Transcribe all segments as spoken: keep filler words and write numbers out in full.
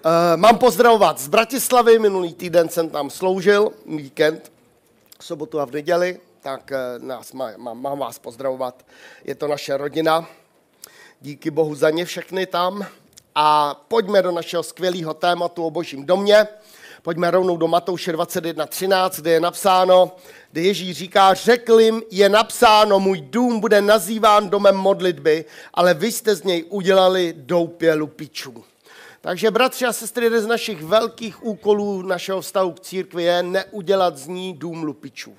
Mám pozdravovat z Bratislavy, minulý týden jsem tam sloužil, víkend, v sobotu a v neděli, tak nás má, má, mám vás pozdravovat. Je to naše rodina, díky Bohu za ně všechny tam. A pojďme do našeho skvělého tématu o Božím domě. Pojďme rovnou do Matouše dvacet jedna třináct, kde je napsáno, kde Ježíš říká, řekl jim, je napsáno, můj dům bude nazýván domem modlitby, ale vy jste z něj udělali doupě lupičů. Takže, bratři a sestry, jeden z našich velkých úkolů našeho vztahu k církvi je neudělat z ní dům lupičů.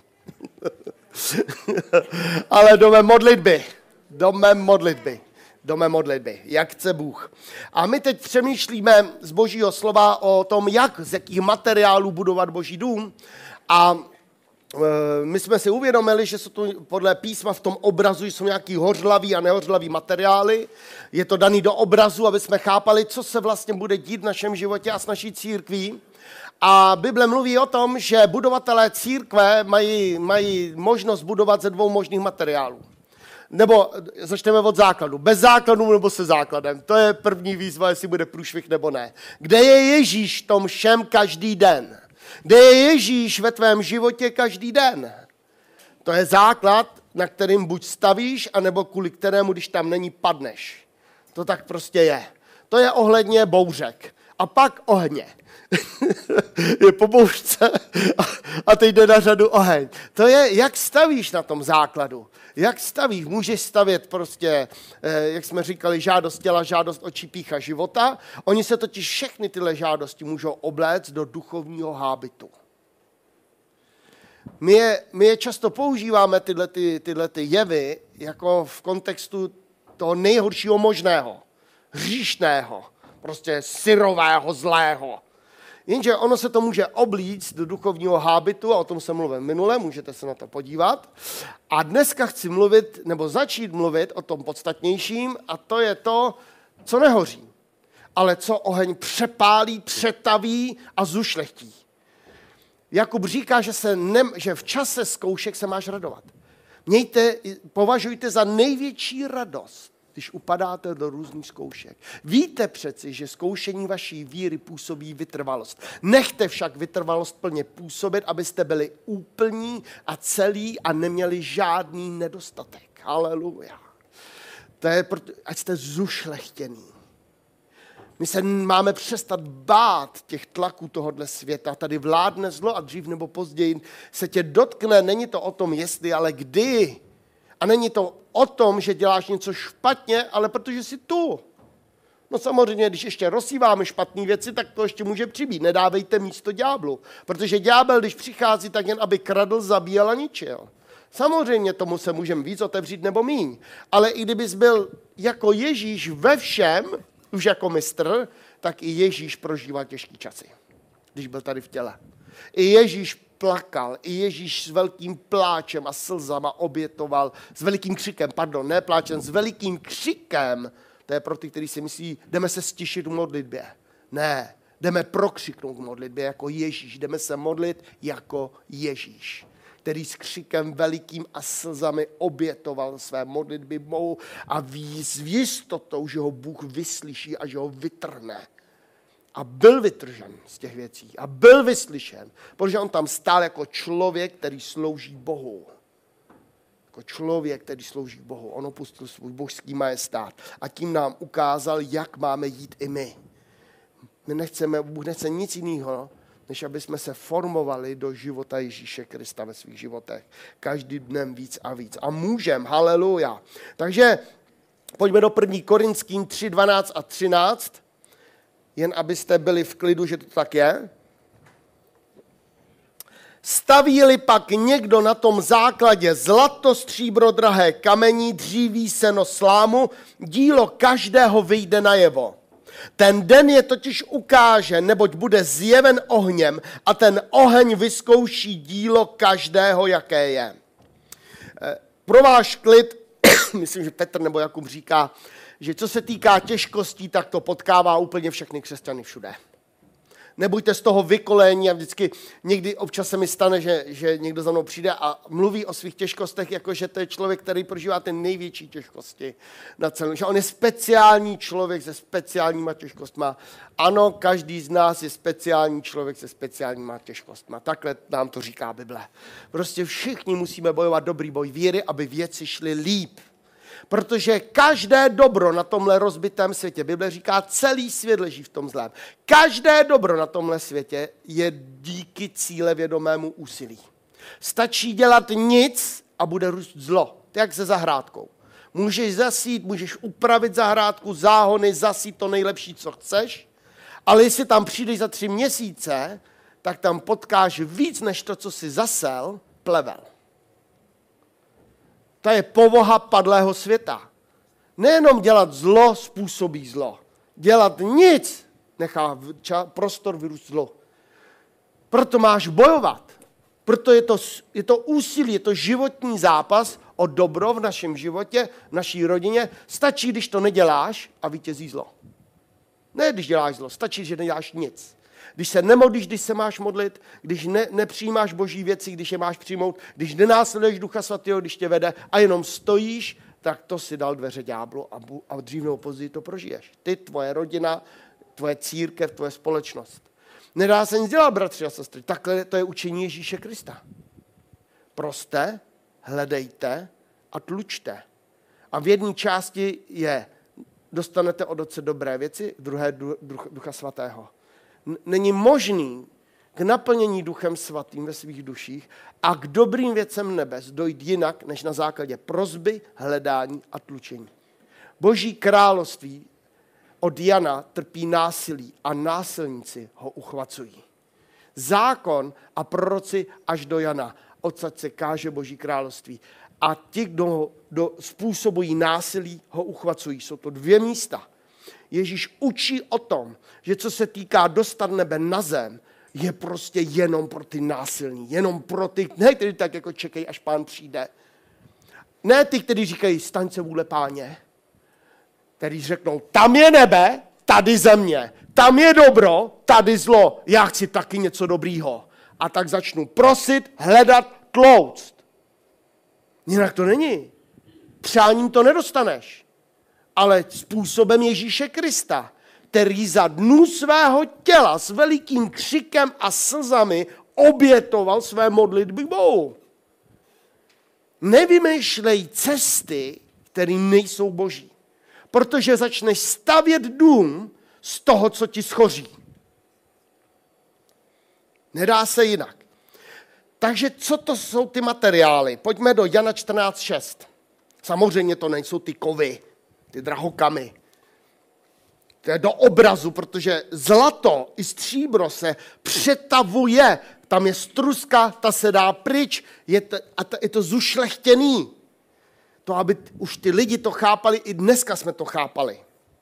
Ale domem modlitby. Domem modlitby. Domem modlitby. Jak chce Bůh. A my teď přemýšlíme z Božího slova o tom, jak, z jakých materiálů budovat Boží dům. A my jsme si uvědomili, že jsou tu podle písma v tom obrazu jsou nějaký hořlavý a nehořlavý materiály. Je to daný do obrazu, aby jsme chápali, co se vlastně bude dít v našem životě a s naší církví. A Bible mluví o tom, že budovatelé církve mají, mají možnost budovat ze dvou možných materiálů. Nebo začneme od základu. Bez základu nebo se základem. To je první výzva, jestli bude průšvih nebo ne. Kde je Ježíš v tom všem každý den? Kde je Ježíš ve tvém životě každý den? To je základ, na kterým buď stavíš, anebo kvůli kterému, když tam není, padneš. To tak prostě je. To je ohledně bouřek. A pak ohně. Je po bouřce a teď jde na řadu oheň. To je, jak stavíš na tom základu. Jak stavíš? Můžeš stavět prostě, jak jsme říkali, žádost těla, žádost očí, pýcha života. Oni se totiž všechny tyhle žádosti můžou obléct do duchovního hábitu. My je, my je často používáme tyhle, ty, tyhle ty jevy jako v kontextu toho nejhoršího možného, hříšného, prostě syrového, zlého. Jenže ono se to může oblíct do duchovního hábitu, a o tom jsem mluvil minule, můžete se na to podívat. A dneska chci mluvit, nebo začít mluvit o tom podstatnějším, a to je to, co nehoří, ale co oheň přepálí, přetaví a zušlechtí. Jakub říká, že, se ne, že v čase zkoušek se máš radovat. Mějte, považujte za největší radost, když upadáte do různých zkoušek. Víte přeci, že zkoušení vaší víry působí vytrvalost. Nechte však vytrvalost plně působit, abyste byli úplní a celí a neměli žádný nedostatek. Haleluja. To je, ať jste zušlechtěný. My se máme přestat bát těch tlaků tohohle světa. Tady vládne zlo a dřív nebo později se tě dotkne. Není to o tom jestli, ale kdy. A není to o tom, že děláš něco špatně, ale protože jsi tu. No samozřejmě, když ještě rozsíváme špatné věci, tak to ještě může přibýt. Nedávejte místo ďáblu. Protože ďábel, když přichází, tak jen aby kradl, zabíjel a ničil. Samozřejmě tomu se můžeme víc otevřít nebo míň. Ale i kdybys byl jako Ježíš ve všem, už jako mistr, tak i Ježíš prožíval těžký časy, když byl tady v těle. I Ježíš plakal, i Ježíš s velkým pláčem a slzama obětoval, s velikým křikem, pardon, ne pláčem, s velikým křikem. To je pro ty, kteří si myslí, jdeme se stišit v modlitbě. Ne, jdeme prokřiknout v modlitbě jako Ježíš, jdeme se modlit jako Ježíš, který s křikem velikým a slzami obětoval své modlitby Bohu a ví s jistotou, že ho Bůh vyslyší a že ho vytrhne. A byl vytržen z těch věcí a byl vyslyšen, protože on tam stál jako člověk, který slouží Bohu. Jako člověk, který slouží Bohu. On opustil svůj božský majestát a tím nám ukázal, jak máme jít i my. My nechceme, Bůh nechce nic jiného, než aby jsme se formovali do života Ježíše Krista ve svých životech. Každý dnem víc a víc. A můžem, haleluja. Takže pojďme do první Korinským tři, dvanáct a třináct. Jen abyste byli v klidu, že to tak je. Staví-li pak někdo na tom základě zlato, stříbro, drahé kamení, dříví, seno, slámu, dílo každého vyjde najevo. Ten den je totiž ukáže, neboť bude zjeven ohněm a ten oheň vyzkouší dílo každého, jaké je. Pro váš klid, myslím, že Petr nebo Jakub říká, že co se týká těžkostí, tak to potkává úplně všechny křesťany všude. Nebuďte z toho vykolení a vždycky, někdy občas se mi stane, že, že někdo za mnou přijde a mluví o svých těžkostech, jako že to je člověk, který prožívá ty největší těžkosti na celém. Že on je speciální člověk se speciálníma těžkostma. Ano, každý z nás je speciální člověk se speciálníma těžkostma. Takhle nám to říká Bible. Prostě všichni musíme bojovat dobrý boj víry, aby věci šly líp. Protože každé dobro na tomhle rozbitém světě, Bible říká, celý svět leží v tom zlém. Každé dobro na tomhle světě je díky cílevědomému úsilí. Stačí dělat nic a bude růst zlo. To jak se zahrádkou. Můžeš zasít, můžeš upravit zahrádku, záhony, zasít to nejlepší, co chceš, ale jestli tam přijdeš za tři měsíce, tak tam potkáš víc, než to, co jsi zasel, plevel. To je povaha padlého světa. Nejenom dělat zlo způsobí zlo. Dělat nic nechá prostor vyrůst zlo. Proto máš bojovat. Proto je to, je to úsilí, je to životní zápas o dobro v našem životě, v naší rodině. Stačí, když to neděláš a vítězí zlo. Ne, když děláš zlo, stačí, že neděláš nic. Když se nemodlíš, když se máš modlit, když ne, nepřijímáš boží věci, když je máš přijmout, když nenásleduješ Ducha Svatého, když tě vede a jenom stojíš, tak to si dal dveře ďáblu a, a dřív nebo později to prožiješ. Ty, tvoje rodina, tvoje církev, tvoje společnost. Nedá se nic dělat, bratři a sestry. Takhle to je učení Ježíše Krista. Proste, hledejte a tlučte. A v jedné části je, dostanete od Otce dobré věci, v druhé Ducha Svatého. Není možný k naplnění Duchem Svatým ve svých duších a k dobrým věcem nebes dojít jinak, než na základě prosby, hledání a tlučení. Boží království od Jana trpí násilí a násilníci ho uchvacují. Zákon a proroci až do Jana. Odsaď se káže Boží království. A ti, kdo, ho, kdo způsobují násilí, ho uchvacují. Jsou to dvě místa. Ježíš učí o tom, že co se týká dostat nebe na zem, je prostě jenom pro ty násilní, jenom pro ty, ne kteří tak jako čekají, až pán přijde. Ne ty, kteří říkají, staň se vůle páně, kteří řeknou, tam je nebe, tady země, tam je dobro, tady zlo, já chci taky něco dobrýho. A tak začnu prosit, hledat, tlouct. Jinak to není. Přáním to nedostaneš. Ale způsobem Ježíše Krista, který za dnů svého těla s velikým křikem a slzami obětoval své modlitby Bohu. Nevymýšlej cesty, které nejsou boží. Protože začneš stavět dům z toho, co ti schoří. Nedá se jinak. Takže co to jsou ty materiály? Pojďme do Jana čtrnáct šest. Samozřejmě to nejsou ty kovy, ty drahokamy. To je do obrazu, protože zlato i stříbro se přetavuje. Tam je struska, ta se dá pryč, je to, a to, je to zušlechtěný. To, aby už ty lidi to chápali, i dneska jsme to chápali.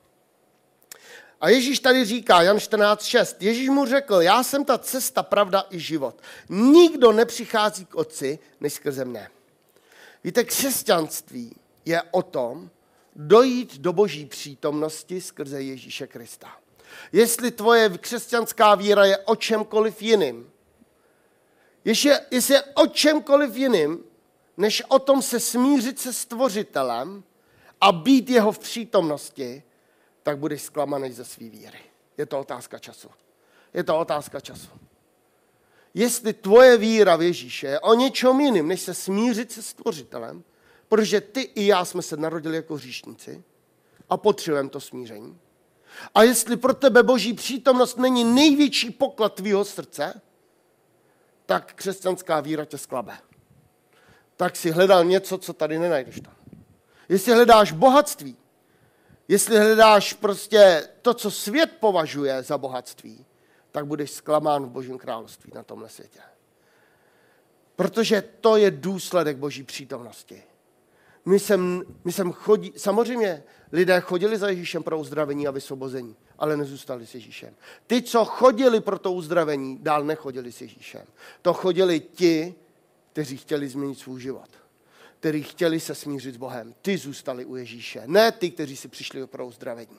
A Ježíš tady říká, Jan čtrnáct šest, Ježíš mu řekl, já jsem ta cesta, pravda i život. Nikdo nepřichází k Otci, než skrze mne. Víte, křesťanství je o tom, dojít do boží přítomnosti skrze Ježíše Krista. Jestli tvoje křesťanská víra je o čemkoliv jiným, jestli je, jestli je o čemkoliv jiným, než o tom se smířit se Stvořitelem a být jeho v přítomnosti, tak budeš zklamaný ze své víry. Je to otázka času. Je to otázka času. Jestli tvoje víra v Ježíše je o něčem jiným, než se smířit se Stvořitelem, protože ty i já jsme se narodili jako hříšníci a potřebujeme to smíření. A jestli pro tebe boží přítomnost není největší poklad tvýho srdce, tak křesťanská víra tě sklabe. Tak si hledal něco, co tady nenajdeš tam. Jestli hledáš bohatství, jestli hledáš prostě to, co svět považuje za bohatství, tak budeš zklamán v Božím království na tomhle světě. Protože to je důsledek boží přítomnosti. My sem, my sem chodí, samozřejmě lidé chodili za Ježíšem pro uzdravení a vysvobození, ale nezůstali s Ježíšem. Ty, co chodili pro to uzdravení, dál nechodili s Ježíšem. To chodili ti, kteří chtěli změnit svůj život. Kteří chtěli se smířit s Bohem. Ty zůstali u Ježíše. Ne ty, kteří si přišli pro uzdravení.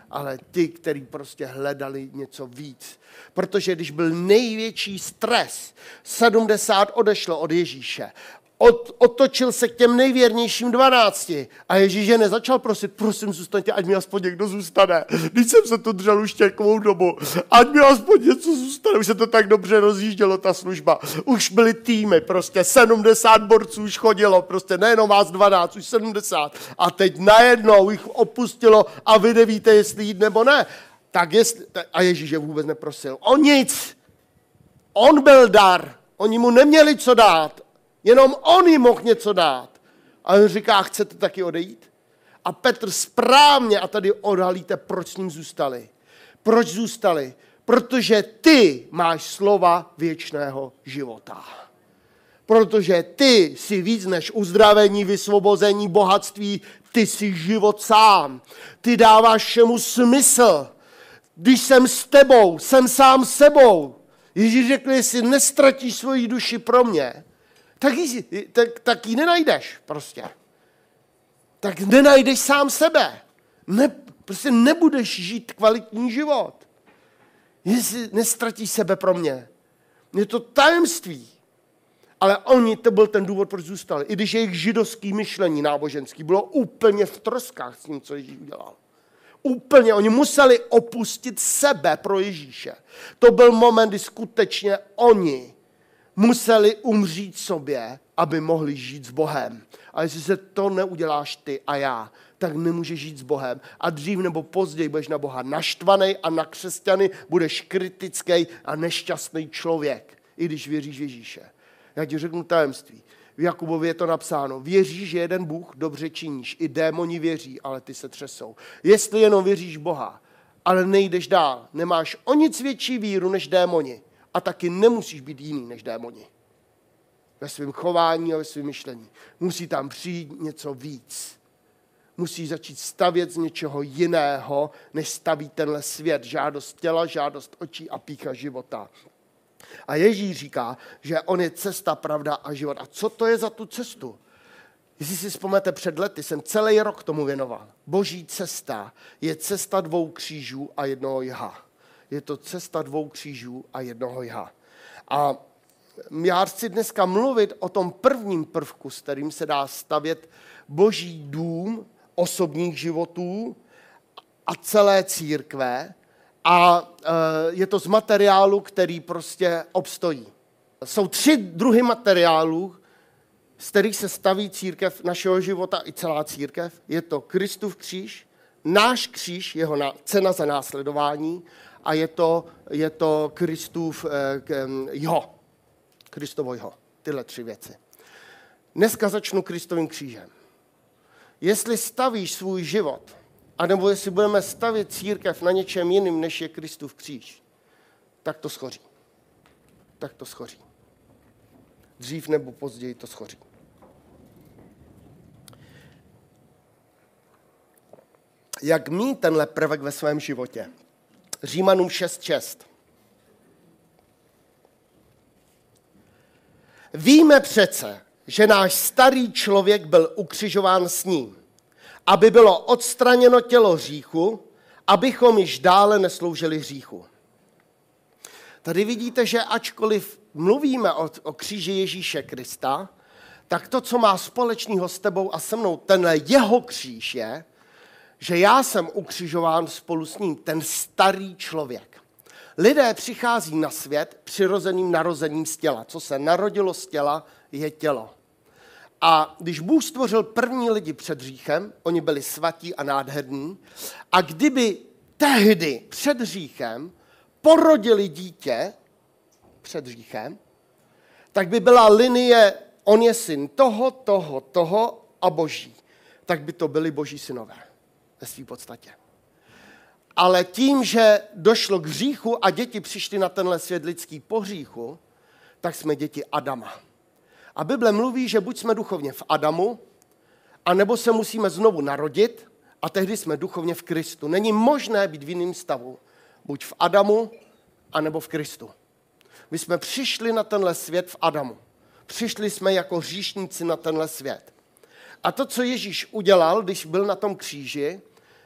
ale ty, kteří prostě hledali něco víc. Protože když byl největší stres, sedmdesát odešlo od Ježíše. Od, otočil se k těm nejvěrnějším dvanácti. A Ježíš je nezačal prosit, prosím, zůstaňte, ať mi aspoň někdo zůstane. Když jsem se tu držel už takovou dobu, ať mi aspoň něco zůstane. Už se to tak dobře rozjíždělo, ta služba. Už byly týmy, prostě sedmdesát borců už chodilo, prostě nejenom vás dvanáct, už sedmdesát. A teď najednou jich opustilo a vy nevíte, jestli jít nebo ne. Tak jestli, a Ježíš je vůbec neprosil. O nic. On byl dar. Oni mu neměli co dát. Jenom on jim mohl něco dát. A on říká, chcete taky odejít? A Petr správně, a tady odhalíte, proč s ním zůstali. Proč zůstali? Protože ty máš slova věčného života. Protože ty jsi víc než uzdravení, vysvobození, bohatství, ty jsi život sám. Ty dáváš všemu smysl. Když jsem s tebou, jsem sám sebou. Ježíš řekl, jestli nestratíš svoji duši pro mě, tak ji, tak, tak ji nenajdeš prostě. Tak nenajdeš sám sebe. Ne, prostě nebudeš žít kvalitní život. Jestli nestratíš sebe pro mě. Je to tajemství. Ale oni, to byl ten důvod, proč zůstali. I když jejich židovský myšlení náboženský bylo úplně v troskách s tím, co Ježíš udělal. Úplně, oni museli opustit sebe pro Ježíše. To byl moment, kdy skutečně oni museli umřít sobě, aby mohli žít s Bohem. A jestli se to neuděláš ty a já, tak nemůžeš žít s Bohem. A dřív nebo později budeš na Boha naštvaný a na křesťany budeš kritický a nešťastný člověk, i když věříš v Ježíše. Já ti řeknu tajemství. V Jakubově je to napsáno. Věříš, že jeden Bůh, dobře činíš. I démoni věří, ale ty se třesou. Jestli jenom věříš Boha, ale nejdeš dál, nemáš o nic větší víru než démoni. A taky nemusíš být jiný než démoni. Ve svém chování a ve svém myšlení. Musí tam přijít něco víc. Musí začít stavět z něčeho jiného, než staví tenhle svět. Žádost těla, žádost očí a pýcha života. A Ježíš říká, že on je cesta, pravda a život. A co to je za tu cestu? Jestli si vzpomněte, před lety jsem celý rok tomu věnoval. Boží cesta je cesta dvou křížů a jednoho jha. Je to cesta dvou křížů a jednoho jha. A já chci dneska mluvit o tom prvním prvku, s kterým se dá stavět Boží dům osobních životů a celé církve. A je to z materiálu, který prostě obstojí. Jsou tři druhy materiálů, z kterých se staví církev našeho života i celá církev. Je to Kristův kříž, náš kříž, jeho cena za následování, a je to, je to Kristův eh, jho, Kristovo jho. Tyhle tři věci. Dneska začnu Kristovým křížem. Jestli stavíš svůj život, anebo jestli budeme stavět církev na něčem jiným, než je Kristův kříž, tak to schoří. Tak to schoří. Dřív nebo později to schoří. Jak mít tenhle prvek ve svém životě? Římanům šest šest. Víme přece, že náš starý člověk byl ukřižován s ním, aby bylo odstraněno tělo hříchu, abychom již dále nesloužili hříchu. Tady vidíte, že ačkoliv mluvíme o, o kříži Ježíše Krista, tak to, co má společného s tebou a se mnou, tenhle jeho kříž je, že já jsem ukřižován spolu s ním, ten starý člověk. Lidé přichází na svět přirozeným narozením z těla. Co se narodilo z těla, je tělo. A když Bůh stvořil první lidi před hříchem, oni byli svatí a nádherní, a kdyby tehdy před hříchem porodili dítě před hříchem, tak by byla linie, on je syn toho, toho, toho a boží. Tak by to byli boží synové ve své podstatě. Ale tím, že došlo k hříchu a děti přišly na tenhle svět lidský po hříchu, tak jsme děti Adama. A Bible mluví, že buď jsme duchovně v Adamu, anebo se musíme znovu narodit a tehdy jsme duchovně v Kristu. Není možné být v jiném stavu. Buď v Adamu, anebo v Kristu. My jsme přišli na tenhle svět v Adamu. Přišli jsme jako hříšníci na tenhle svět. A to, co Ježíš udělal, když byl na tom kříži,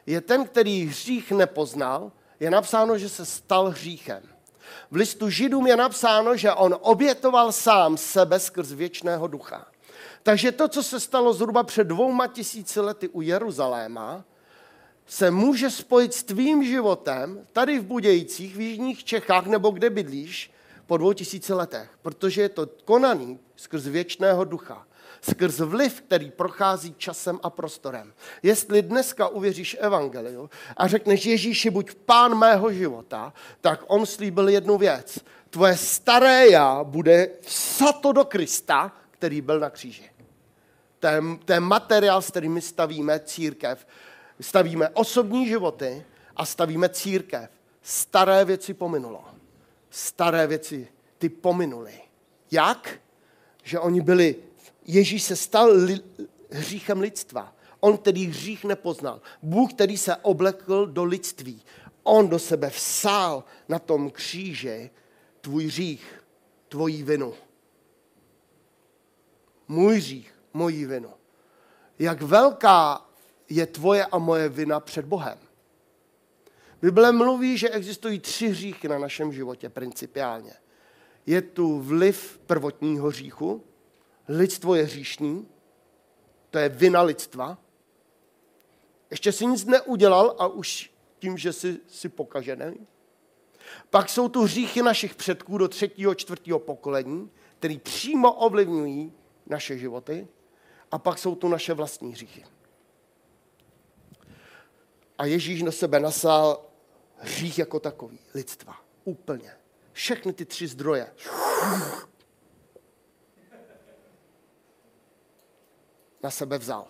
je ten, který hřích nepoznal, je napsáno, že se stal hříchem. V listu Židům je napsáno, že on obětoval sám sebe skrz věčného ducha. Takže to, co se stalo zhruba před dvouma tisíci lety u Jeruzaléma, se může spojit s tvým životem tady v Budějcích, v jižních Čechách nebo kde bydlíš po dvou tisíci letech, protože je to konaný skrz věčného ducha, skrz vliv, který prochází časem a prostorem. Jestli dneska uvěříš evangeliu a řekneš Ježíši, buď pán mého života, tak on slíbil jednu věc. Tvoje staré já bude vsato do Krista, který byl na kříži. To je, to je materiál, s kterým my stavíme církev. Stavíme osobní životy a stavíme církev. Staré věci pominulo. Staré věci ty pominuly. Jak? Že oni byli, Ježíš se stal li, hříchem lidstva. On, který hřích nepoznal. Bůh, který se oblekl do lidství. On do sebe vsál na tom kříži tvůj hřích, tvoji vinu. Můj hřích, moji vinu. Jak velká je tvoje a moje vina před Bohem. Bible mluví, že existují tři hříchy na našem životě principiálně. Je tu vliv prvotního hříchu, lidstvo je hříšný, to je vina lidstva. Ještě si nic neudělal a už tím, že jsi, jsi pokažený. Pak jsou tu hříchy našich předků do třetího, čtvrtého pokolení, který přímo ovlivňují naše životy. A pak jsou tu naše vlastní hříchy. A Ježíš na sebe nasál hřích jako takový, lidstva. Úplně. Všechny ty tři zdroje. Na sebe vzal.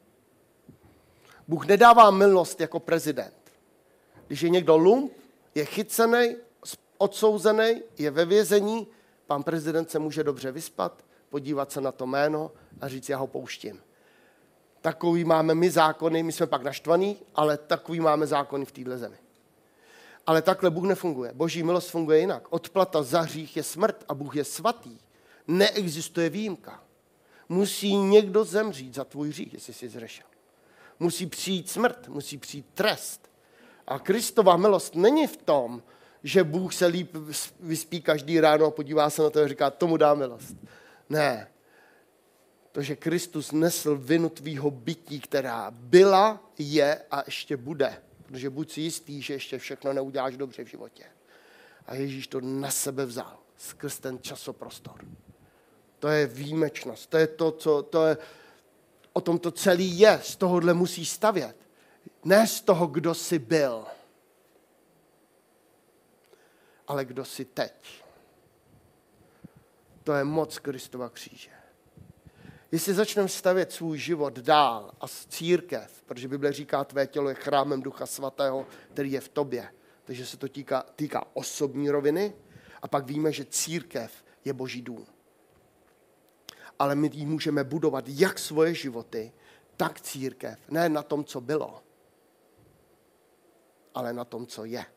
Bůh nedává milost jako prezident. Když je někdo lump, je chycený, odsouzený, je ve vězení, pan prezident se může dobře vyspat, podívat se na to jméno a říct, já ho pouštím. Takový máme my zákony, my jsme pak naštvaní, ale takový máme zákony v této zemi. Ale takhle Bůh nefunguje. Boží milost funguje jinak. Odplata za hřích je smrt a Bůh je svatý. Neexistuje výjimka. Musí někdo zemřít za tvůj hřích, jestli jsi zřešil. Musí přijít smrt, musí přijít trest. A Kristova milost není v tom, že Bůh se líp vyspí každý ráno a podívá se na to a říká, tomu dá milost. Ne. To, že Kristus nesl vinu tvýho bytí, která byla, je a ještě bude. Protože buď si jistý, že ještě všechno neuděláš dobře v životě. A Ježíš to na sebe vzal skrz ten časoprostor. To je výjimečnost. To je to, co to je, o tom to celý je. Z tohohle musíš stavět. Ne z toho, kdo jsi byl, ale kdo jsi teď. To je moc Kristova kříže. Jestli začneme stavět svůj život dál a církev, protože Bible říká, tvé tělo je chrámem Ducha Svatého, který je v tobě, takže se to týká, týká osobní roviny a pak víme, že církev je Boží dům. Ale my ji můžeme budovat jak svoje životy, tak církev. Ne na tom, co bylo, ale na tom, co je.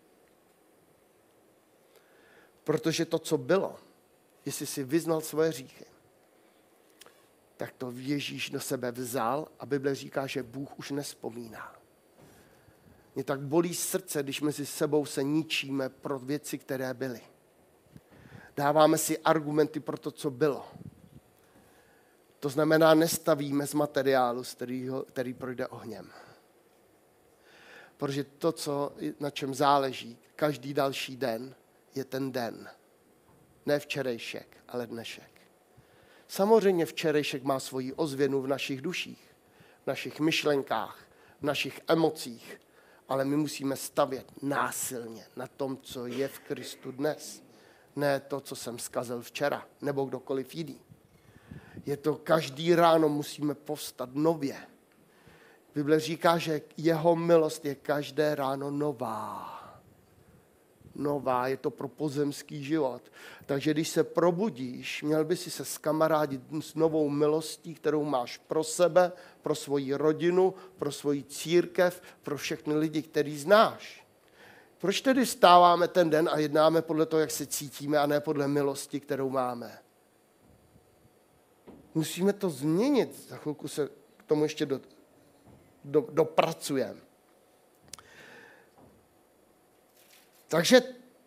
Protože to, co bylo, jestli si vyznal svoje hříchy, tak to Ježíš do sebe vzal a Bible říká, že Bůh už nevzpomíná. Mě tak bolí srdce, když mezi sebou se ničíme pro věci, které byly. Dáváme si argumenty pro to, co bylo. To znamená, nestavíme z materiálu, z kterýho, který projde ohněm. Protože to, co, na čem záleží každý další den, je ten den. Ne včerejšek, ale dnešek. Samozřejmě včerejšek má svoji ozvěnu v našich duších, v našich myšlenkách, v našich emocích, ale my musíme stavět násilně na tom, co je v Kristu dnes. Ne to, co jsem zkazil včera, nebo kdokoliv jiný. Je to každý ráno musíme povstat nově. Bible říká, že jeho milost je každé ráno nová. Nová, je to pro pozemský život. Takže když se probudíš, měl by si se skamarádit s novou milostí, kterou máš pro sebe, pro svoji rodinu, pro svoji církev, pro všechny lidi, který znáš. Proč tedy vstáváme ten den a jednáme podle toho, jak se cítíme, a ne podle milosti, kterou máme? Musíme to změnit. Za chvilku se k tomu ještě do, do, dopracujeme. Takže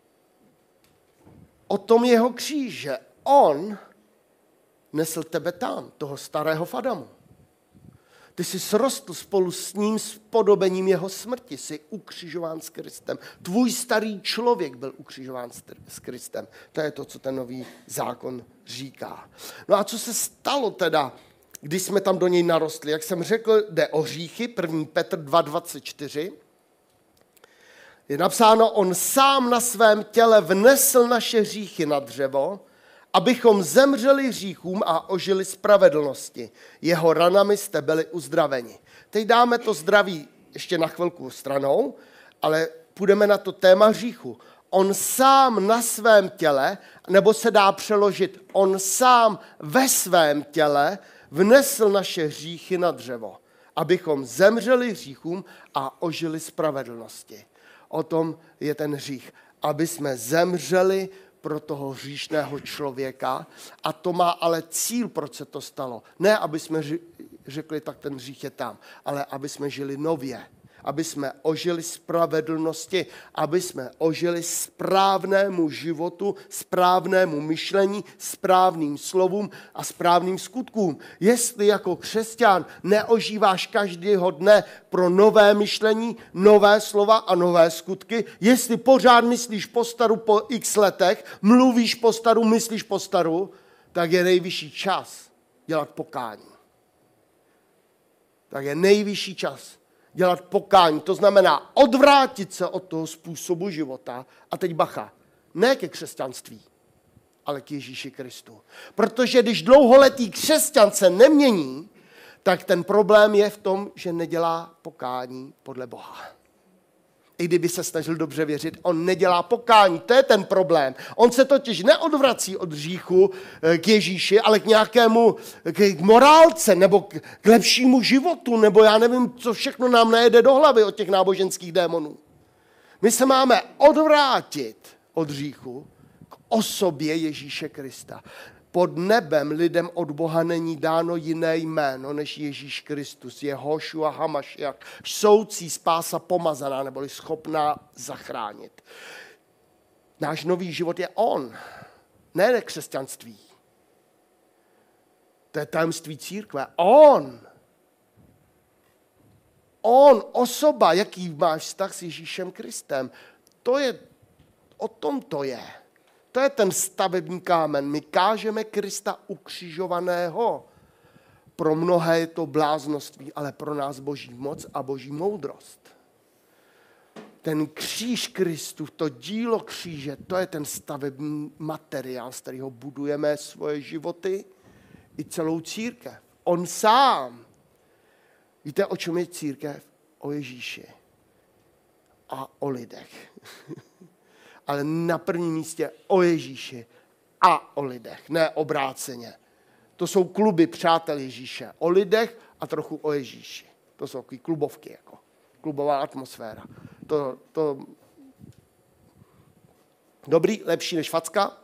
o tom jeho kříž, že on nesl tebe tam, toho starého v Adamu. Ty jsi srostl spolu s ním s podobením jeho smrti, jsi ukřižován s Kristem. Tvůj starý člověk byl ukřižován s Kristem. To je to, co ten nový zákon říká. No a co se stalo teda, když jsme tam do něj narostli? Jak jsem řekl, jde o hříchy, první Petr dva dvacet čtyři. Je napsáno, on sám na svém těle vnesl naše hříchy na dřevo, abychom zemřeli hříchům a ožili spravedlnosti. Jeho ranami jste byli uzdraveni. Teď dáme to zdraví ještě na chvilku stranou, ale půjdeme na to téma hříchu. On sám na svém těle, nebo se dá přeložit, on sám ve svém těle vnesl naše hříchy na dřevo, abychom zemřeli hříchům a ožili spravedlnosti. O tom je ten hřích, aby jsme zemřeli pro toho hříšného člověka a to má ale cíl, proč se to stalo. Ne, aby jsme řekli, tak ten hřích je tam, ale aby jsme žili nově, aby jsme ožili spravedlnosti, aby jsme ožili správnému životu, správnému myšlení, správným slovům a správným skutkům. Jestli jako křesťan neožíváš každého dne pro nové myšlení, nové slova a nové skutky, jestli pořád myslíš po staru po x letech, mluvíš po staru, myslíš po staru, tak je nejvyšší čas dělat pokání. Tak je nejvyšší čas dělat pokání, to znamená odvrátit se od toho způsobu života. A teď bacha, ne ke křesťanství, ale k Ježíši Kristu. Protože když dlouholetý křesťan se nemění, tak ten problém je v tom, že nedělá pokání podle Boha. I kdyby se snažil dobře věřit, on nedělá pokání, to je ten problém. On se totiž neodvrací od hříchu k Ježíši, ale k nějakému, k morálce, nebo k lepšímu životu, nebo já nevím, co všechno nám nejde do hlavy od těch náboženských démonů. My se máme odvrátit od hříchu k osobě Ježíše Krista. Pod nebem lidem od Boha není dáno jiné jméno než Ježíš Kristus, Jehošua Hamašiach, soucí spása pomazaná, neboli schopná zachránit. Náš nový život je on, ne křesťanství. To je tajemství církve. On. On, osoba, jaký máš vztah s Ježíšem Kristem. To je, o tom to je. To je ten stavební kámen. My kážeme Krista ukřižovaného. Pro mnohé je to bláznoství, ale pro nás boží moc a boží moudrost. Ten kříž Kristu, to dílo kříže, to je ten stavební materiál, z kterého budujeme svoje životy i celou církev. On sám. Víte, o čem je církev? O Ježíši a o lidech. Ale na prvním místě o Ježíši a o lidech, ne obráceně. To jsou kluby přátel Ježíše. O lidech a trochu o Ježíši. To jsou takové klubovky, jako klubová atmosféra. To, to... Dobrý, lepší než facka,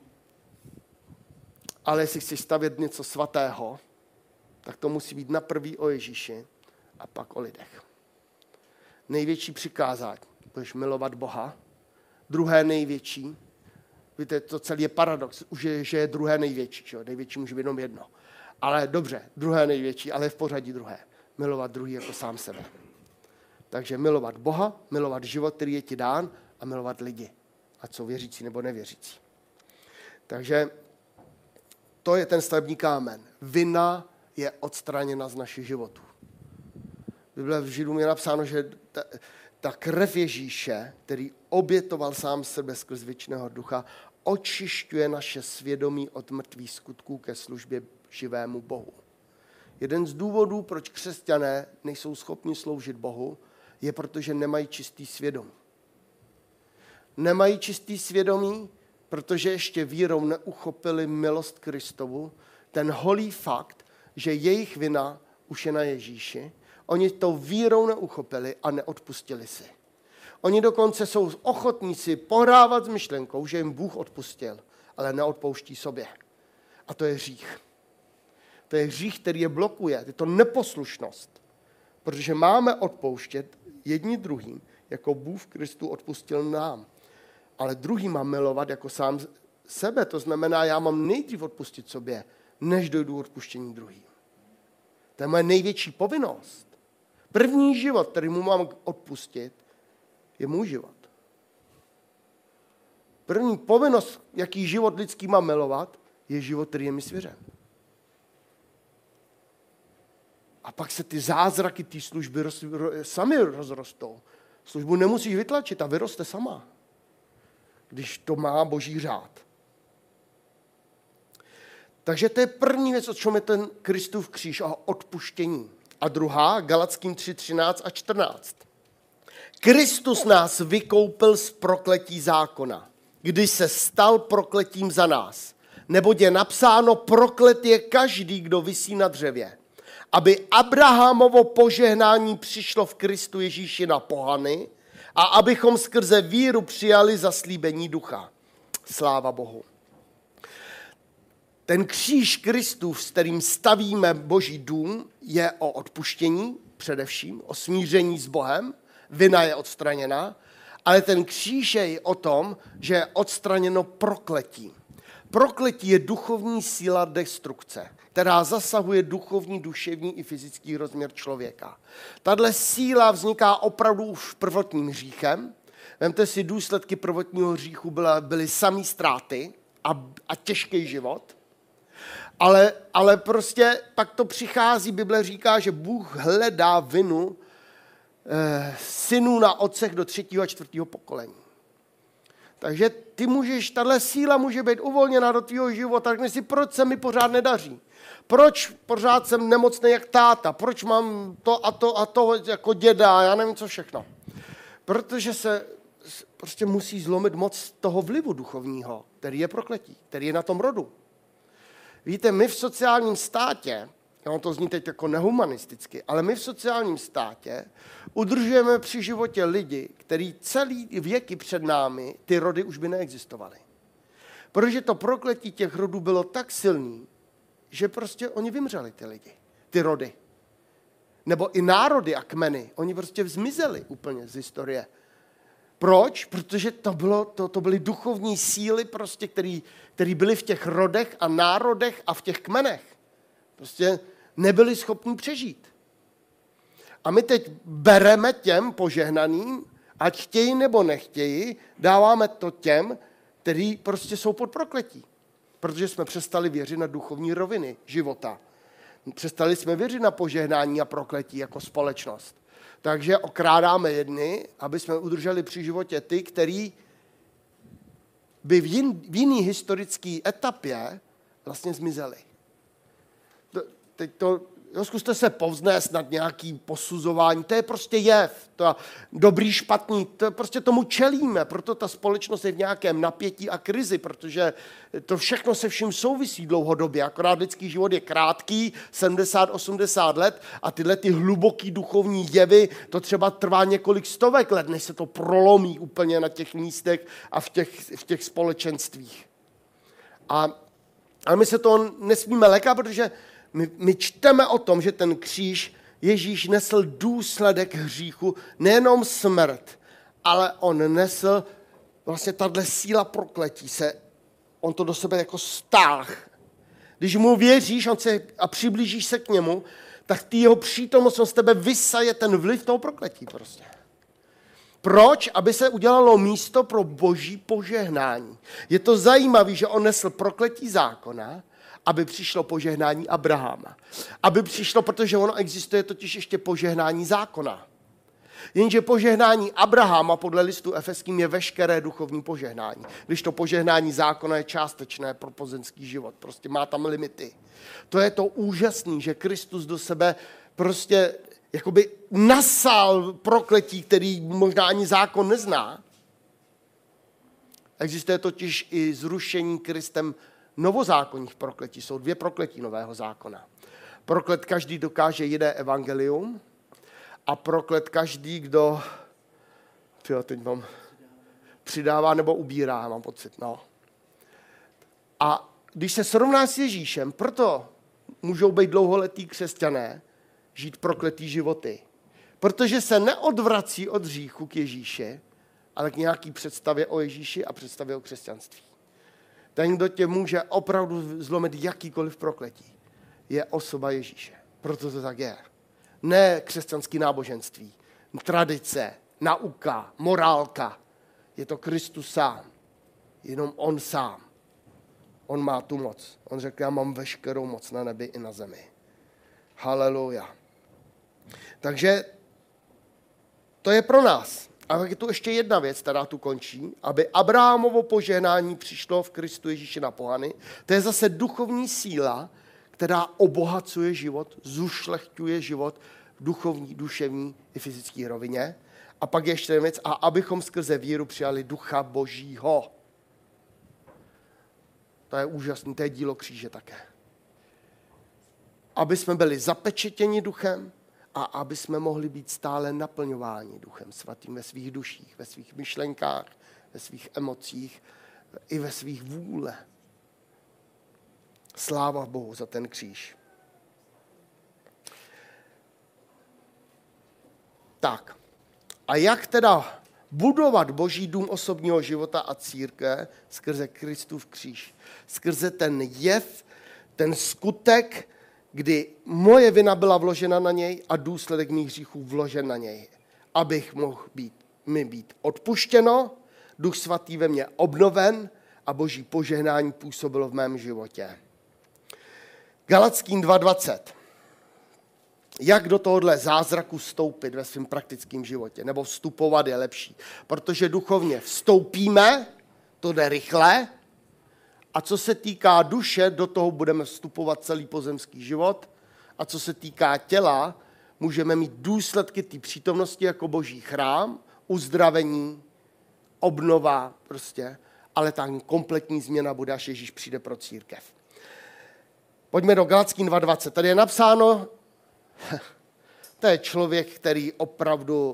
ale jestli chceš stavět něco svatého, tak to musí být naprví o Ježíši a pak o lidech. Největší přikázání. Budeš milovat Boha. Druhé největší. Víte, to celý je paradox, už je, že je druhé největší. Že? Největší může být jenom jedno. Ale dobře, druhé největší, ale v pořadí druhé. Milovat druhý jako sám sebe. Takže milovat Boha, milovat život, který je ti dán a milovat lidi. Ať jsou věřící nebo nevěřící. Takže to je ten stavební kámen. Vina je odstraněna z našich životů. V Bible v Židům je napsáno, že ta, ta krev Ježíše, který obětoval sám sebe skrz věčného ducha, očišťuje naše svědomí od mrtvých skutků ke službě živému Bohu. Jeden z důvodů, proč křesťané nejsou schopni sloužit Bohu, je protože nemají čistý svědomí. Nemají čistý svědomí, protože ještě vírou neuchopili milost Kristovu, ten holý fakt, že jejich vina už je na Ježíši. Oni to vírou neuchopili a neodpustili si. Oni dokonce jsou ochotní si pohrávat s myšlenkou, že jim Bůh odpustil, ale neodpouští sobě. A to je hřích. To je hřích, který je blokuje. Je to neposlušnost. Protože máme odpouštět jedni druhým, jako Bůh v Kristu odpustil nám. ale druhý mám milovat jako sám sebe. To znamená, já mám nejdřív odpustit sobě, než dojdu odpuštění druhým. To je moje největší povinnost. První život, který mu mám odpustit, je můj život. První povinnost, jaký život lidský mám milovat, je život, který je mi svěřen. A pak se ty zázraky té služby roz, sami rozrostou. Službu nemusíš vytlačit a vyroste sama, když to má Boží řád. Takže to je první věc, o čem je ten Kristův kříž, o odpuštění. A druhá, Galatským tři, třináct a čtrnáct. Kristus nás vykoupil z prokletí zákona, když se stal prokletím za nás. Neboť je napsáno, proklet je každý, kdo visí na dřevě. Aby Abrahamovo požehnání přišlo v Kristu Ježíši na pohany a abychom skrze víru přijali zaslíbení ducha. Sláva Bohu. Ten kříž Kristův, s kterým stavíme Boží dům, je o odpuštění především, o smíření s Bohem, vina je odstraněna, ale ten kříž je i o tom, že je odstraněno prokletí. Prokletí je duchovní síla destrukce, která zasahuje duchovní, duševní i fyzický rozměr člověka. Tahle síla vzniká opravdu už prvotním hříchem. Vemte si, důsledky prvotního hříchu byly, byly samý ztráty a, a těžký život. Ale, ale prostě pak to přichází, Bible říká, že Bůh hledá vinu eh, synů na otcech do třetího a čtvrtého pokolení. Takže ty můžeš, tahle síla může být uvolněna do tvýho života, řekni si, proč se mi pořád nedaří? Proč pořád jsem nemocný jak táta? Proč mám to a to a to jako děda? Já nevím, co všechno. Protože se prostě musí zlomit moc toho vlivu duchovního, který je prokletí, který je na tom rodu. Víte, my v sociálním státě, ono to zní teď jako nehumanisticky, ale my v sociálním státě udržujeme při životě lidi, kteří celý věky před námi, ty rody už by neexistovaly. Protože to prokletí těch rodů bylo tak silný, že prostě oni vymřeli, ty lidi, ty rody. Nebo i národy a kmeny, oni prostě zmizeli úplně z historie. Proč? Protože to, bylo, to, to byly duchovní síly, prostě, který, který byly v těch rodech a národech a v těch kmenech. Prostě nebyli schopni přežít. A my teď bereme těm požehnaným, ať chtějí nebo nechtějí, dáváme to těm, kteří prostě jsou pod prokletí. Protože jsme přestali věřit na duchovní roviny života. Přestali jsme věřit na požehnání a prokletí jako společnost. Takže okrádáme jedny, aby jsme udrželi při životě ty, který by v, jin, v jiný historické etapě vlastně zmizeli. To, teď to, jo, zkuste se povznést nad nějakým posuzování, to je prostě jev, to je dobrý, špatný, to prostě tomu čelíme, proto ta společnost je v nějakém napětí a krizi, protože to všechno se vším souvisí dlouhodobě, akorát lidský život je krátký, sedmdesát osmdesát let a tyhle ty hluboký duchovní jevy, to třeba trvá několik stovek let, než se to prolomí úplně na těch místech a v těch, v těch společenstvích. A, ale my se to nesmíme lékat, protože My, my čteme o tom, že ten kříž Ježíš nesl důsledek hříchu, nejenom smrt, ale on nesl vlastně tahle síla prokletí se, on to do sebe jako stáh. Když mu věříš on se, a přiblížíš se k němu, tak ty jeho přítomnost on z tebe vysaje ten vliv toho prokletí prostě. Proč? Aby se udělalo místo pro boží požehnání. Je to zajímavé, že on nesl prokletí zákona, aby přišlo požehnání Abrahama. Aby přišlo, protože ono existuje totiž ještě požehnání zákona. Jenže požehnání Abrahama podle listu Efeským je veškeré duchovní požehnání. Když to požehnání zákona je částečné pro pozemský život. Prostě má tam limity. To je to úžasný, že Kristus do sebe prostě jakoby nasál prokletí, který možná ani zákon nezná. Existuje totiž i zrušení Kristem novozákonních prokletí. Jsou dvě prokletí nového zákona. Proklet každý dokáže jiné evangelium a proklet každý, kdo tyjo, teď mám, přidává nebo ubírá, mám pocit. No. A když se srovná s Ježíšem, proto můžou být dlouholetí křesťané žít prokletý životy. Protože se neodvrací od hříchu k Ježíši, ale k nějaký představě o Ježíši a představě o křesťanství. Ten, kdo tě může opravdu zlomit jakýkoliv prokletí, je osoba Ježíše. Proto to tak je. Ne křesťanský náboženství, tradice, nauka, morálka. Je to Kristus sám. Jenom on sám. On má tu moc. On řekl, já mám veškerou moc na nebi i na zemi. Haleluja. Takže to je pro nás. A je tu ještě jedna věc, která tu končí, aby Abrahamovo požehnání přišlo v Kristu Ježíši na pohany. To je zase duchovní síla, která obohacuje život, zušlechťuje život v duchovní, duševní i fyzické rovině. A pak ještě jedna věc, a abychom skrze víru přijali ducha Božího. To je úžasné, to je dílo kříže také. Aby jsme byli zapečetěni duchem a aby jsme mohli být stále naplňováni duchem svatým ve svých duších, ve svých myšlenkách, ve svých emocích i ve svých vůle. Sláva Bohu za ten kříž. Tak, a jak teda budovat Boží dům osobního života a církve skrze Kristův kříž? Skrze ten jev, ten skutek, kdy moje vina byla vložena na něj a důsledek mých hříchů vložen na něj. Abych mohl být, mi být odpuštěno, Duch svatý ve mně obnoven a Boží požehnání působilo v mém životě. Galackým dva dvacet. Jak do tohohle zázraku vstoupit ve svém praktickém životě? Nebo vstupovat je lepší. Protože duchovně vstoupíme, to jde rychle, a co se týká duše, do toho budeme vstupovat celý pozemský život. A co se týká těla, můžeme mít důsledky té přítomnosti jako Boží chrám, uzdravení, obnova prostě, ale ta kompletní změna bude, až Ježíš přijde pro církev. Pojďme do Galackým dva dvacet. Tady je napsáno, to je člověk, který opravdu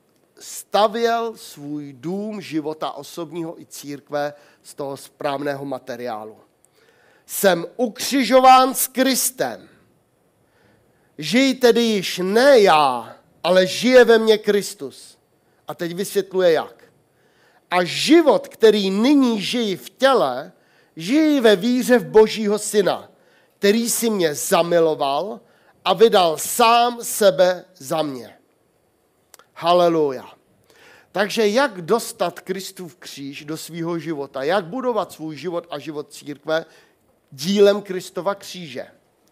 stavěl svůj dům života osobního i církve z toho správného materiálu. Jsem ukřižován s Kristem. Žij tedy již ne já, ale žije ve mně Kristus. A teď vysvětluje jak. A život, který nyní žiji v těle, žiji ve víře v Božího Syna, který si mě zamiloval a vydal sám sebe za mě. Haleluja. Takže jak dostat Kristův kříž do svého života? Jak budovat svůj život a život církve dílem Kristova kříže?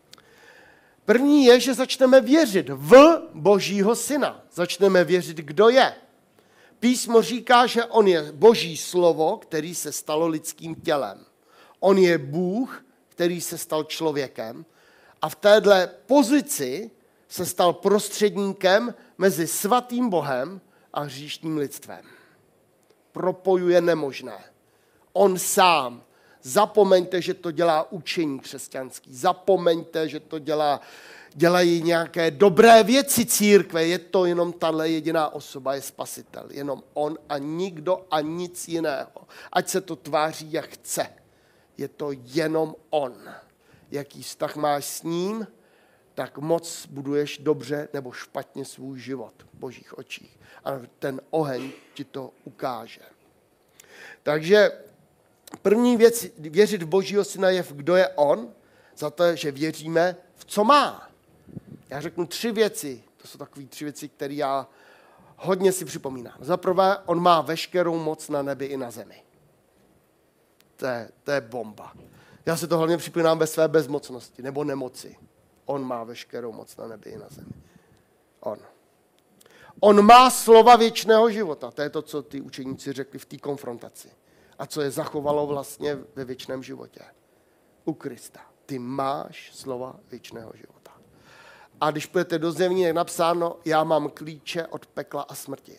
První je, že začneme věřit v Božího Syna. Začneme věřit, kdo je. Písmo říká, že on je Boží slovo, který se stalo lidským tělem. On je Bůh, který se stal člověkem. A v téhle pozici se stal prostředníkem mezi svatým Bohem a hříšným lidstvem. Propojuje nemožné. On sám. Zapomeňte, že to dělá učení křesťanský. Zapomeňte, že to dělá, dělají nějaké dobré věci církve. Je to jenom tahle jediná osoba, je spasitel. Jenom on a nikdo a nic jiného. Ať se to tváří, jak chce. Je to jenom on. Jaký vztah máš s ním, tak moc buduješ dobře nebo špatně svůj život v Božích očích. A ten oheň ti to ukáže. Takže první věc, věřit v Božího Syna je, v kdo je on, za to, že věříme v co má. Já řeknu tři věci, to jsou takové tři věci, které já hodně si připomínám. Za prvé, on má veškerou moc na nebi i na zemi. To je, to je bomba. Já se to hlavně připomínám ve své bezmocnosti nebo nemoci. On má veškerou moc na nebi i na zemi. On. On má slova věčného života. To je to, co ty učeníci řekli v té konfrontaci. A co je zachovalo vlastně ve věčném životě. U Krista. Ty máš slova věčného života. A když půjdete do zjevení, je napsáno, já mám klíče od pekla a smrti.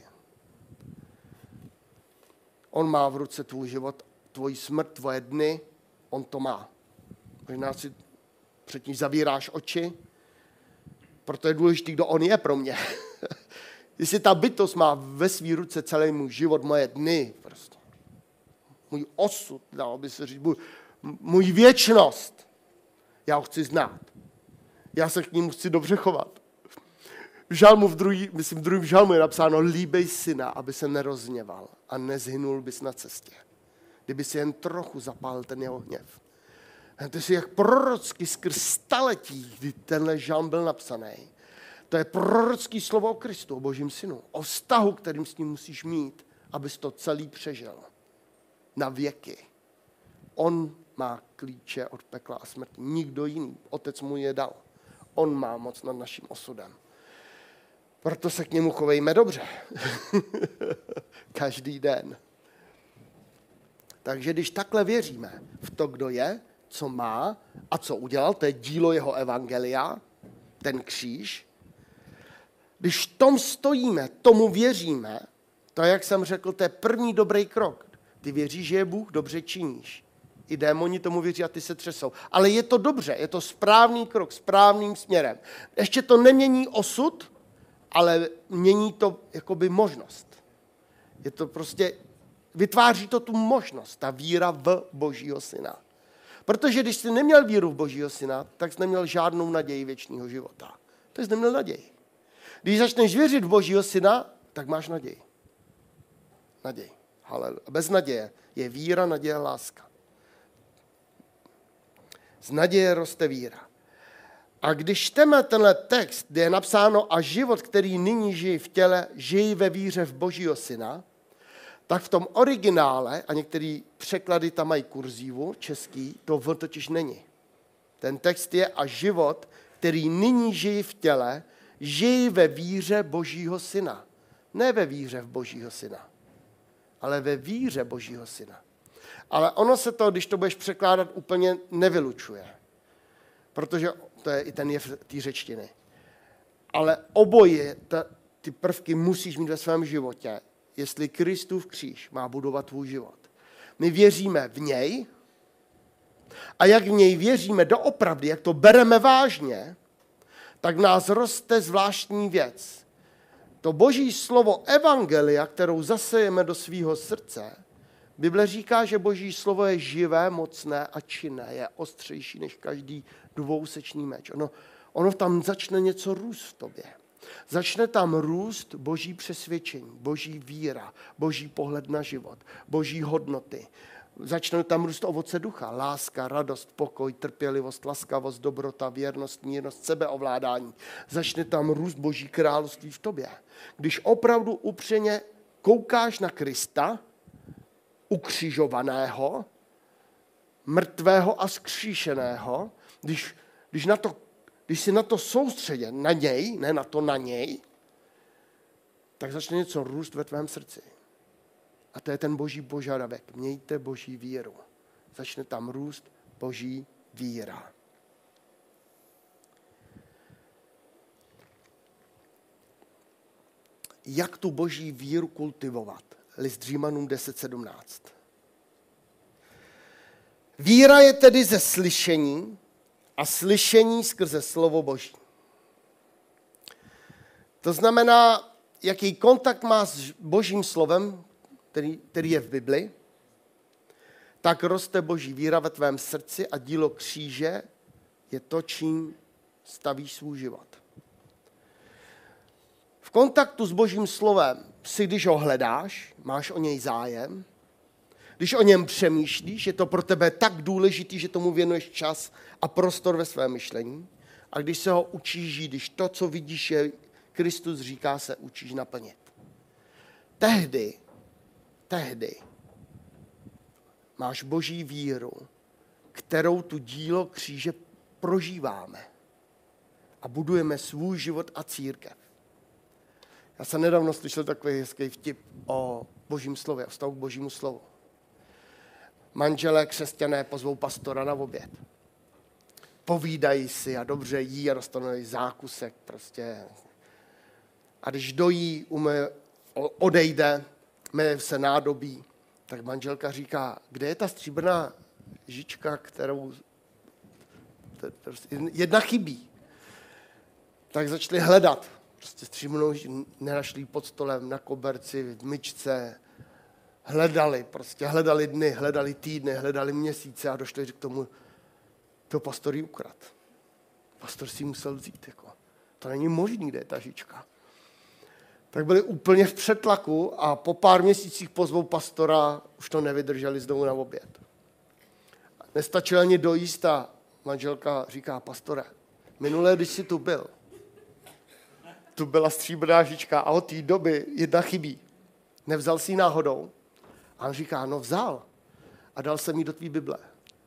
On má v ruce tvůj život, tvoji smrt, tvoje dny, on to má. Možná si předtím zavíráš oči, proto je důležité, kdo on je pro mě. Jestli ta bytost má ve svý ruce celý můj život, moje dny, prostě. Můj osud, dalo by se říct, můj, můj věčnost, já ho chci znát. Já se k ním chci dobře chovat. v žalmu v druhý, myslím, v druhém žalmu je napsáno, líbej syna, aby se nerozněval a nezhynul bys na cestě. Kdyby si jen trochu zapálil ten jeho hněv. A to je jak prorocky skrz staletí, kdy tenhle žalm byl napsaný. To je prorocký slovo o Kristu, o Božím synu. O vztahu, kterým s ním musíš mít, abys to celý přežil. Na věky. On má klíče od pekla a smrti. Nikdo jiný. Otec mu je dal. On má moc nad naším osudem. Proto se k němu chovejme dobře. Každý den. Takže když takhle věříme v to, kdo je, co má a co udělal, to je dílo jeho evangelia, ten kříž. Když v tom stojíme, tomu věříme, to, jak jsem řekl, to je první dobrý krok. Ty věříš, že je Bůh, dobře činíš. I démoni tomu věří a ty se třesou. Ale je to dobře, je to správný krok, správným směrem. Ještě to nemění osud, ale mění to jakoby možnost. Je to prostě, vytváří to tu možnost, ta víra v Božího syna. Protože když jsi neměl víru v Božího syna, tak jsi neměl žádnou naději věčného života. To jsi neměl naději. Když začneš věřit v Božího syna, tak máš naději. Naději. Haleluja. Bez naděje je víra, naděje, láska. Z naděje roste víra. A když čteme tenhle text, kde je napsáno a život, který nyní žije v těle, žije ve víře v Božího syna, tak v tom originále, a některé překlady tam mají kurzívu, český, to v totiž není. Ten text je a život, který nyní žije v těle, žije ve víře Božího syna. Ne ve víře v Božího syna, ale ve víře Božího syna. Ale ono se to, když to budeš překládat, úplně nevylučuje. Protože to je i ten jev té řečtiny. Ale oboje ta, ty prvky musíš mít ve svém životě, jestli Kristův kříž má budovat tvůj život. My věříme v něj a jak v něj věříme doopravdy, jak to bereme vážně, tak v nás roste zvláštní věc. To Boží slovo evangelia, kterou zasejeme do svého srdce, Bible říká, že Boží slovo je živé, mocné a činné, je ostřejší než každý dvousečný meč. Ono, ono tam začne něco růst v tobě. Začne tam růst Boží přesvědčení, Boží víra, Boží pohled na život, Boží hodnoty. Začne tam růst ovoce ducha, láska, radost, pokoj, trpělivost, laskavost, dobrota, věrnost, mírnost, sebeovládání. Začne tam růst Boží království v tobě. Když opravdu upřeně koukáš na Krista, ukřižovaného, mrtvého a zkříšeného, když, když, na to, když jsi na to soustředěn, na něj, ne na to na něj, tak začne něco růst ve tvém srdci. A to je ten Boží požadavek. Mějte Boží víru. Začne tam růst Boží víra. Jak tu Boží víru kultivovat? List Římanům deset sedmnáct. Víra je tedy ze slyšení a slyšení skrze slovo Boží. To znamená, jaký kontakt má s Božím slovem, který, který je v Bibli, tak roste Boží víra ve tvém srdci a dílo kříže je to, čím stavíš svůj život. V kontaktu s Božím slovem si, když ho hledáš, máš o něj zájem, když o něm přemýšlíš, je to pro tebe tak důležitý, že tomu věnuješ čas a prostor ve svém myšlení. A když se ho učíš žít, když to, co vidíš, je Kristus říká, se učíš naplnit. Tehdy, tehdy máš Boží víru, kterou tu dílo kříže prožíváme a budujeme svůj život a církev. Já jsem nedávno slyšel takový hezký vtip o Božím slově, o vztahu k Božímu slovu. Manželé křesťané pozvou pastora na oběd. Povídají si a dobře jí a dostanou zákusek prostě. A když dojí, ume, odejde, myje se nádobí, tak manželka říká, kde je ta stříbrná žička, kterou jedna chybí. Tak začali hledat. Prostě stříbrnou nenašli pod stolem, na koberci, v myčce. Hledali, prostě hledali dny, hledali týdny, hledali měsíce a došli k tomu, to pastor jí ukrad. Pastor si musel vzít. Jako. to není možný, kde je ta žička. Tak byli úplně v přetlaku a po pár měsících pozvou pastora, už to nevydrželi znovu na oběd. Nestačilo ani dojíst a manželka říká, pastore, minulé, když jsi tu byl, tu byla stříbrná žička a od té doby jedna chybí. Nevzal si ji náhodou? A on říká, no vzal a dal jsem ji do tvý Bible.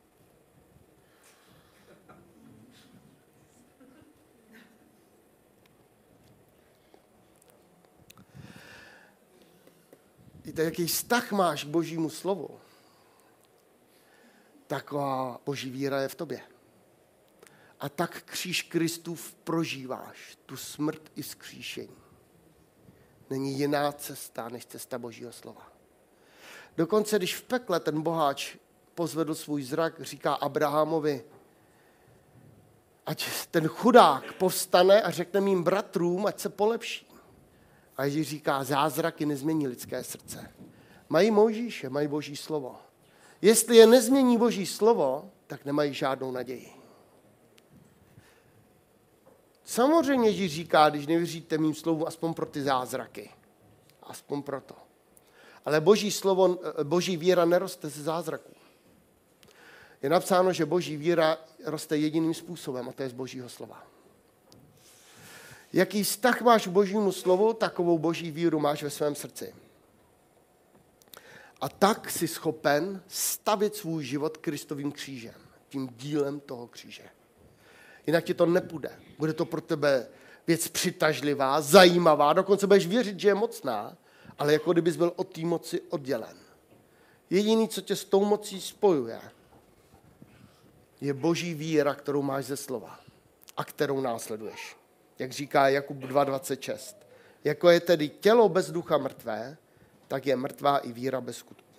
Víte, jaký vztah máš k Božímu slovu? Taková Boží víra je v tobě. A tak kříž Kristův prožíváš, tu smrt i vzkříšení. Není jiná cesta, než cesta Božího slova. Dokonce, když v pekle ten boháč pozvedl svůj zrak, říká Abrahamovi, ať ten chudák povstane a řekne mým bratrům, ať se polepší. A Ježíš říká, zázraky nezmění lidské srdce. Mají Mojžíše, mají Boží slovo. Jestli je nezmění Boží slovo, tak nemají žádnou naději. Samozřejmě Ježíš říká, když nevěříte mým slovu, aspoň pro ty zázraky. Aspoň proto. Ale Boží slovo, Boží víra neroste ze zázraků. Je napsáno, že Boží víra roste jediným způsobem, a to je z Božího slova. Jaký vztah máš k Božímu slovu, takovou Boží víru máš ve svém srdci. A tak jsi schopen stavit svůj život Kristovým křížem, tím dílem toho kříže. Jinak ti to nepůjde. Bude to pro tebe věc přitažlivá, zajímavá, dokonce budeš věřit, že je mocná, ale jako kdybys byl od té moci oddělen. Jediný, co tě s tou mocí spojuje, je Boží víra, kterou máš ze slova a kterou následuješ. Jak říká Jakub dva dvacet šest. Jako je tedy tělo bez ducha mrtvé, tak je mrtvá i víra bez skutků.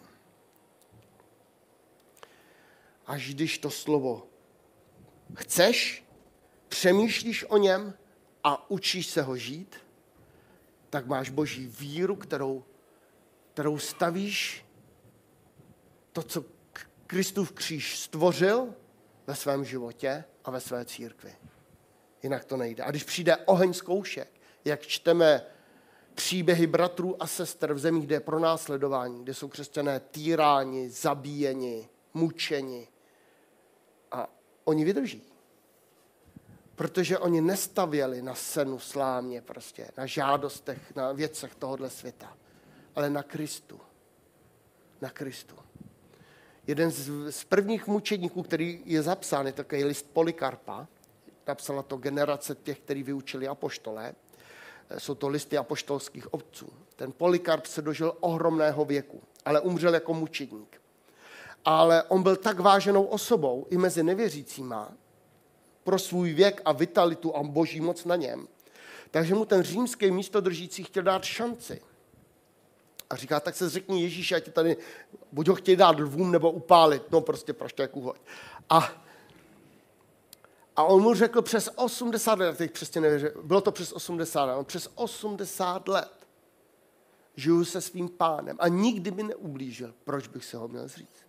Až když to slovo chceš, přemýšlíš o něm a učíš se ho žít, tak máš Boží víru, kterou, kterou stavíš to, co Kristův kříž stvořil ve svém životě a ve své církvi. Jinak to nejde. A když přijde oheň zkoušek, jak čteme příběhy bratrů a sester v zemích, kde je pronásledování, kde jsou křesťané týráni, zabíjeni, mučeni, a oni vydrží. Protože oni nestavěli na senu slámě prostě, na žádostech, na věcech tohohle světa, ale na Kristu. Na Kristu. Jeden z, z prvních mučedníků, který je zapsán, je takový list Polikarpa, napsala to generace těch, kteří vyučili apoštole, jsou to listy apoštolských otců. Ten Polikarp se dožil ohromného věku, ale umřel jako mučedník. Ale on byl tak váženou osobou i mezi nevěřícíma pro svůj věk a vitalitu a Boží moc na něm. Takže mu ten římský místodržící chtěl dát šanci. A říká, tak se řekni Ježíši, ať tady, buď ho chtějí dát lvům nebo upálit, no prostě praštěk uhoď. A, a on mu řekl přes osmdesát let, teď přesně nevěřil, bylo to přes osmdesát let, on přes osmdesát let žiju se svým pánem a nikdy mi neublížil, proč bych se ho měl zříct.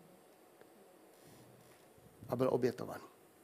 A byl obětovaný.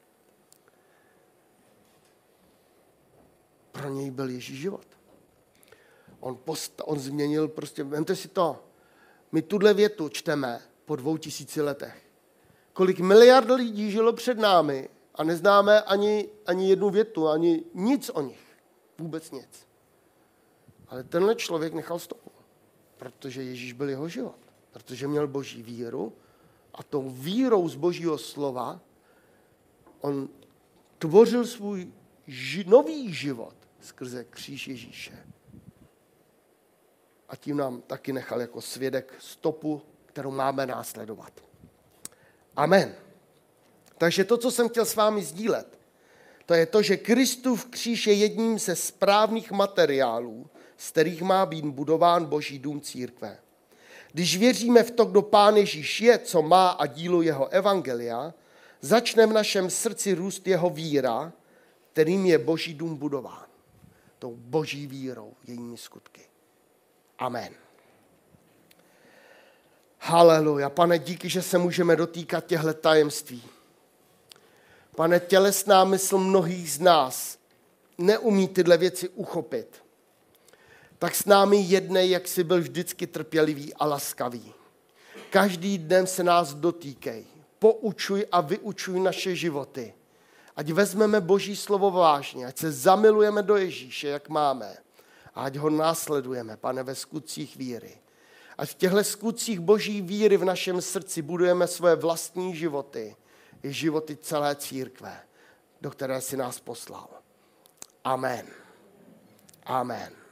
Pro něj byl Ježíš život. On, post, on změnil prostě, vemte si to, my tuhle větu čteme po dvou tisíci letech. Kolik miliard lidí žilo před námi a neznáme ani, ani jednu větu, ani nic o nich. Vůbec nic. Ale tenhle člověk nechal stopu, protože Ježíš byl jeho život. Protože měl Boží víru a tou vírou z Božího slova on tvořil svůj ži- nový život skrze kříž Ježíše. A tím nám taky nechal jako svědek stopu, kterou máme následovat. Amen. Takže to, co jsem chtěl s vámi sdílet, to je to, že Kristův kříž je jedním ze správných materiálů, z kterých má být budován Boží dům církve. Když věříme v to, kdo Pán Ježíš je, co má a dílo jeho evangelia, začne v našem srdci růst jeho víra, kterým je Boží dům budován. Tou Boží vírou, jejími skutky. Amen. Haleluja. Pane, díky, že se můžeme dotýkat těchto tajemství. Pane, tělesná mysl mnohých z nás neumí tyhle věci uchopit, tak s námi jednej, jak jsi byl vždycky trpělivý a laskavý. Každý den se nás dotýkej. Poučuj a vyučuj naše životy. Ať vezmeme Boží slovo vážně, ať se zamilujeme do Ježíše, jak máme. A ať ho následujeme, Pane, ve skutcích víry. Ať v těchto skutcích Boží víry v našem srdci budujeme svoje vlastní životy i životy celé církve, do které si nás poslal. Amen. Amen.